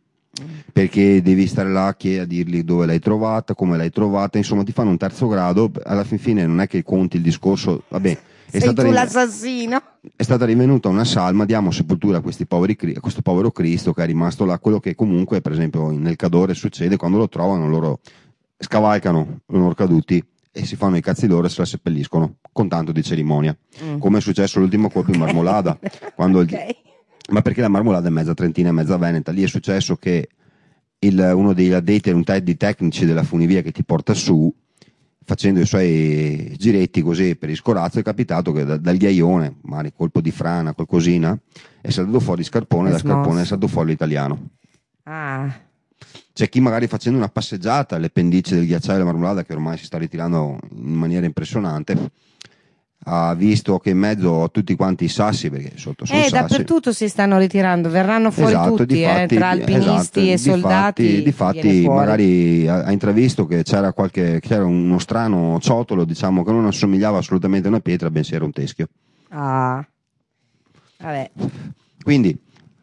perché devi stare là a dirgli dove l'hai trovata, come l'hai trovata, insomma ti fanno un terzo grado. Alla fine non è che conti il discorso, vabbè, Sei tu l'assassino. è stata rinvenuta una salma, diamo sepoltura a questo povero Cristo che è rimasto là. Quello che comunque per esempio nel Cadore succede, quando lo trovano loro scavalcano i loro caduti e si fanno i cazzi loro e se la seppelliscono con tanto di cerimonia, come è successo l'ultimo colpo in Marmolada, quando ma perché la Marmolada è mezza trentina e mezza veneta. Lì è successo che uno degli addetti, un di tecnici della funivia che ti porta su, facendo i suoi giretti così per il scorazzo, è capitato che dal ghiaione, magari colpo di frana, qualcosina, è saltato fuori scarpone, da scarpone è saltato fuori l'italiano. Ah. C'è chi magari facendo una passeggiata alle pendici del ghiacciaio della Marmolada, che ormai si sta ritirando in maniera impressionante, ha visto che in mezzo a tutti quanti i sassi, perché sotto sono sassi, dappertutto si stanno ritirando, verranno fuori esatto, tutti, difatti, tra alpinisti e soldati. viene Difatti fuori. magari ha intravisto che c'era uno strano ciotolo, diciamo, che non assomigliava assolutamente a una pietra, bensì era un teschio. Ah. Vabbè. Quindi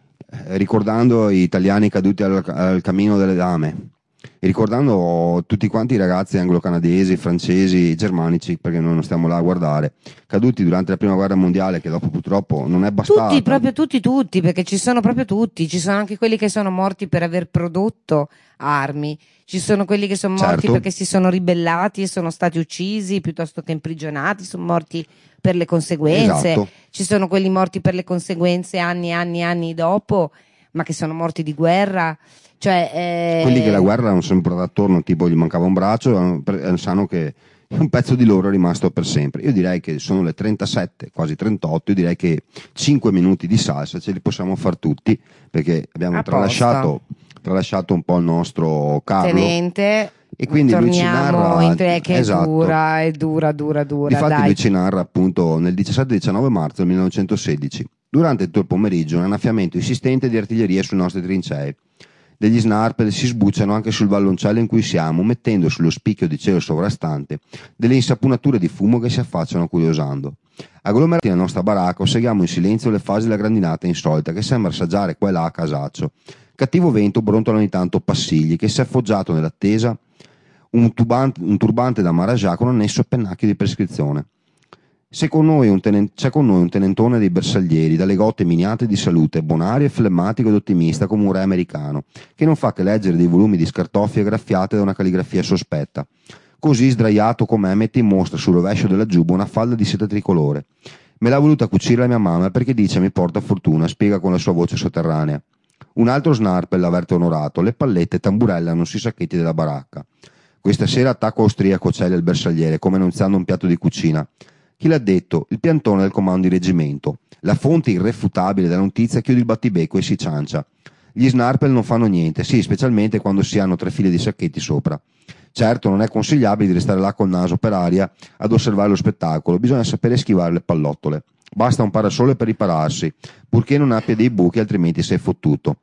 ricordando gli italiani caduti al cammino delle dame, e ricordando tutti quanti i ragazzi anglo-canadesi, francesi, germanici, perché noi non stiamo là a guardare, caduti durante la prima guerra mondiale, che dopo purtroppo non è bastata. Tutti, proprio tutti, perché ci sono proprio tutti, ci sono anche quelli che sono morti per aver prodotto armi, ci sono quelli che sono morti Certo. perché si sono ribellati e sono stati uccisi piuttosto che imprigionati, sono morti per le conseguenze, Esatto. ci sono quelli morti per le conseguenze anni e anni e anni dopo, ma che sono morti di guerra. Cioè, Quelli che la guerra non sono portati attorno, tipo gli mancava un braccio, sanno che un pezzo di loro è rimasto per sempre. Io direi che sono le 37, quasi 38, io direi che 5 minuti di salsa ce li possiamo far tutti, perché abbiamo A posto. tralasciato un po' il nostro Carlo. tenente. E quindi lui ci torniamo narra, in che esatto. è dura. Difatti Dai. lui ci narra appunto nel 17-19 marzo del 1916. Durante tutto il pomeriggio un annaffiamento insistente di artiglieria sulle nostre trincee. Degli snarper si sbucciano anche sul valloncello in cui siamo, mettendo sullo spicchio di cielo sovrastante delle insaponature di fumo che si affacciano curiosando. Agglomerati nella nostra baracca osserviamo in silenzio le fasi della grandinata insolita che sembra assaggiare qua e là a casaccio. Cattivo vento brontola ogni tanto Passigli, che si è appoggiato nell'attesa un turbante da Marajà con annesso a pennacchio di prescrizione. C'è con noi un tenentone dei bersaglieri, dalle gote miniate di salute, bonario e flemmatico ed ottimista come un re americano, che non fa che leggere dei volumi di scartoffie graffiate da una calligrafia sospetta. Così, sdraiato com'è, mette in mostra sul rovescio della giubba una falda di seta tricolore. Me l'ha voluta cucire la mia mamma perché dice mi porta fortuna, spiega con la sua voce sotterranea. Un altro snarper l'avverte onorato, le pallette tamburellano sui sacchetti della baracca. Questa sera attacco austriaco cella il bersagliere, come annunziando un piatto di cucina. Chi l'ha detto? Il piantone del comando di reggimento. La fonte irrefutabile della notizia chiude il battibecco e si ciancia. Gli snarper non fanno niente, sì, specialmente quando si hanno 3 file di sacchetti sopra. Certo, non è consigliabile di restare là col naso per aria ad osservare lo spettacolo, bisogna sapere schivare le pallottole. Basta un parasole per ripararsi, purché non abbia dei buchi, altrimenti sei fottuto.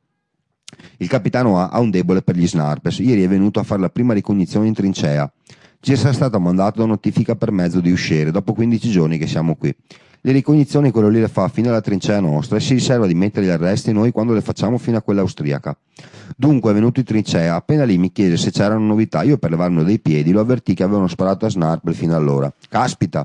Il capitano ha un debole per gli snarpers. Ieri è venuto a fare la prima ricognizione in trincea. Ci è stato mandato da notifica per mezzo di usciere, dopo 15 giorni che siamo qui. Le ricognizioni quello lì le fa fino alla trincea nostra e si riserva di mettere gli arresti noi quando le facciamo fino a quella austriaca. Dunque è venuto in trincea, appena lì mi chiese se c'erano novità, io per levarmelo dai piedi lo avvertì che avevano sparato a Snarpel fino allora. Caspita!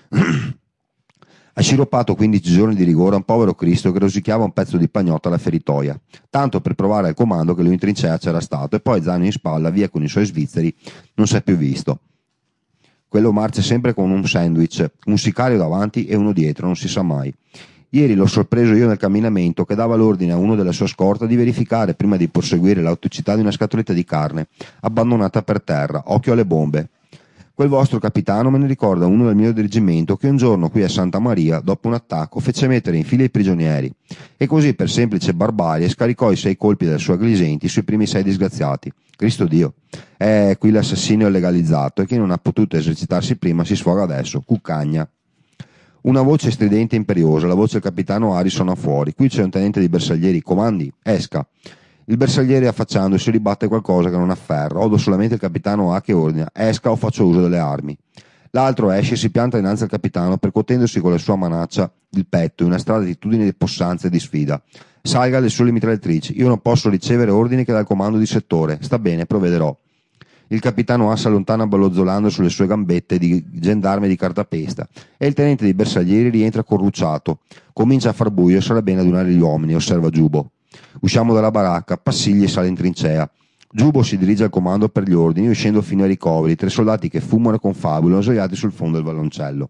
Ha sciroppato 15 giorni di rigore a un povero Cristo che rosicchiava un pezzo di pagnotta alla feritoia, tanto per provare al comando che lui in trincea c'era stato, e poi zaino in spalla, via con i suoi svizzeri, non si è più visto. Quello marcia sempre con un sandwich, un sicario davanti e uno dietro, non si sa mai. Ieri l'ho sorpreso io nel camminamento che dava l'ordine a uno della sua scorta di verificare prima di proseguire l'auticità di una scatoletta di carne, abbandonata per terra, occhio alle bombe. Quel vostro capitano me ne ricorda uno del mio reggimento che un giorno qui a Santa Maria, dopo un attacco, fece mettere in fila i prigionieri e così per semplice barbarie scaricò i 6 colpi della sua Glisenti sui primi 6 disgraziati. Cristo Dio! Qui l'assassino è legalizzato e chi non ha potuto esercitarsi prima si sfoga adesso. Cuccagna! Una voce stridente e imperiosa, la voce del capitano Ari suona fuori. Qui c'è un tenente di bersaglieri, comandi, esca. Il bersagliere affacciandosi ribatte qualcosa che non afferra. Odo solamente il capitano A che ordina, esca o faccio uso delle armi. L'altro esce e si pianta dinanzi al capitano percuotendosi con la sua manaccia il petto in una strada di attitudine di possanza e di sfida. Salga alle sole mitragliatrici, io non posso ricevere ordini che dal comando di settore. Sta bene, provvederò. Il capitano A si allontana ballozzolando sulle sue gambette di gendarme di cartapesta e il tenente di bersaglieri rientra corrucciato. Comincia a far buio e sarà bene adunare gli uomini, osserva Giubo. Usciamo dalla baracca, Passigli sale in trincea. Giubo si dirige al comando per gli ordini, io scendo fino ai ricoveri, 3 soldati che fumano e confabulano sdraiati sul fondo del valloncello.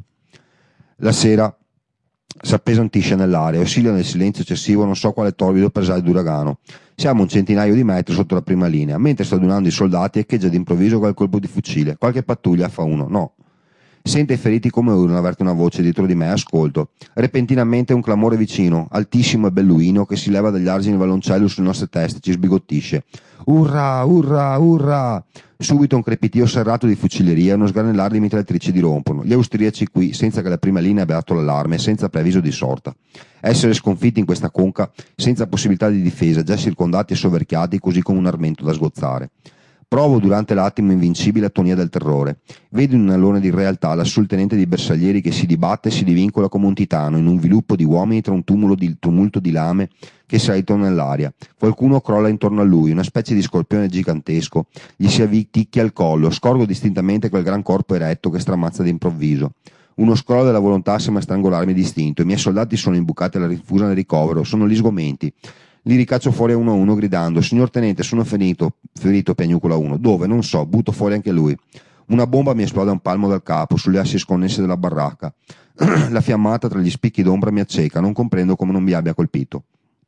La sera s'appesantisce nell'aria, oscilla nel silenzio eccessivo non so quale torbido presagio d'uragano. Siamo un centinaio di metri sotto la prima linea, mentre sta adunando i soldati echeggia d'improvviso qualche colpo di fucile, qualche pattuglia fa uno, no. Sente i feriti come urlano, avverte una voce dietro di me, ascolto. Repentinamente un clamore vicino, altissimo e belluino, che si leva dagli argini del valloncello sulle nostre teste, ci sbigottisce. Urra, urra, urra! Subito un crepitio serrato di fucilleria e uno sgarnellare di mitragliatrici dirompono. Gli austriaci qui, senza che la prima linea abbia dato l'allarme, senza preavviso di sorta. Essere sconfitti in questa conca, senza possibilità di difesa, già circondati e soverchiati, così come un armento da sgozzare. Provo durante l'attimo invincibile atonia del terrore. Vedo in un alone di realtà lassù il tenente di bersaglieri che si dibatte e si divincola come un titano in un viluppo di uomini tra un tumulto di lame che saltano nell'aria. Qualcuno crolla intorno a lui, una specie di scorpione gigantesco. Gli si avviticchia al collo, scorgo distintamente quel gran corpo eretto che stramazza d'improvviso. Uno scrollo della volontà sembra strangolarmi distinto. I miei soldati sono imbucati alla rinfusa nel ricovero, sono gli sgomenti. Li ricaccio fuori a uno gridando: signor tenente, sono ferito, piagnucola uno. Dove? Non so, butto fuori anche lui. Una bomba mi esplode a un palmo dal capo, sulle assi sconnesse della baracca. La fiammata tra gli spicchi d'ombra mi acceca, non comprendo come non mi abbia colpito.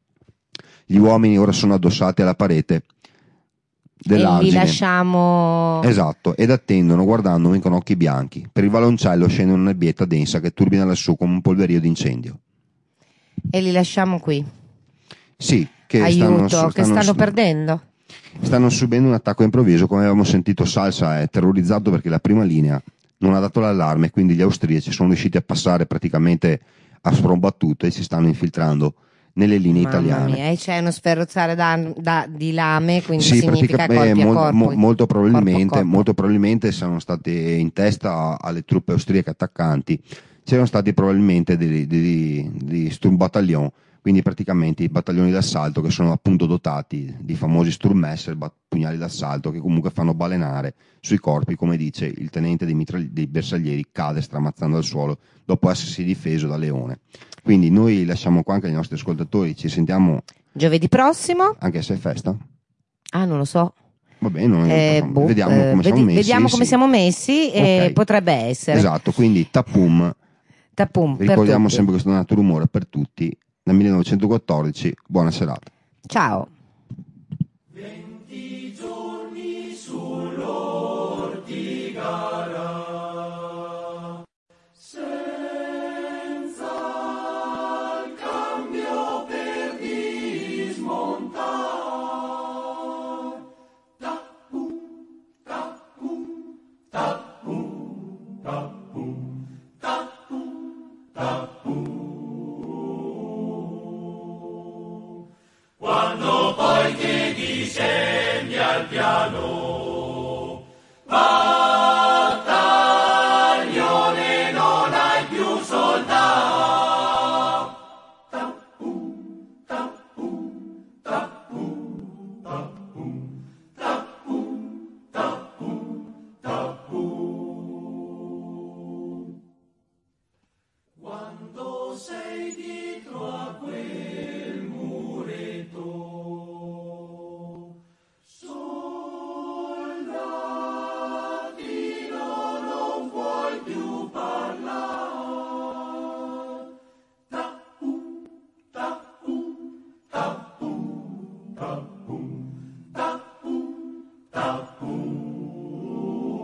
Gli uomini ora sono addossati alla parete dell'argine. E li lasciamo... Esatto, ed attendono guardandomi con occhi bianchi. Per il valloncello scende una nebbietta densa che turbina lassù come un polverio d'incendio. E li lasciamo qui. Sì, che aiuto, stanno perdendo. Stanno subendo un attacco improvviso, come avevamo sentito. Salsa è terrorizzato perché la prima linea non ha dato l'allarme, quindi gli austriaci sono riusciti a passare praticamente a sprombattuto e si stanno infiltrando nelle linee italiane. Mamma mia, c'è uno sferruzzare di lame, quindi sì, significa molto probabilmente sono state in testa alle truppe austriache attaccanti, c'erano stati probabilmente di Sturmbattaglion, quindi praticamente i battaglioni d'assalto che sono appunto dotati di famosi Sturmmesser, pugnali d'assalto che comunque fanno balenare sui corpi, come dice il tenente dei bersaglieri, cade stramazzando al suolo dopo essersi difeso da leone. Quindi noi lasciamo qua anche ai nostri ascoltatori, ci sentiamo giovedì prossimo, anche se è festa. Non lo so. Va bene, vediamo come siamo messi. E potrebbe essere. Esatto, quindi Tapum. Ricordiamo sempre questo donato rumore per tutti. Nel 1914, buona serata. Ciao. 20 giorni sull'Ortigara, senza il cambio per dismontare. Tapum, tapum, tapum.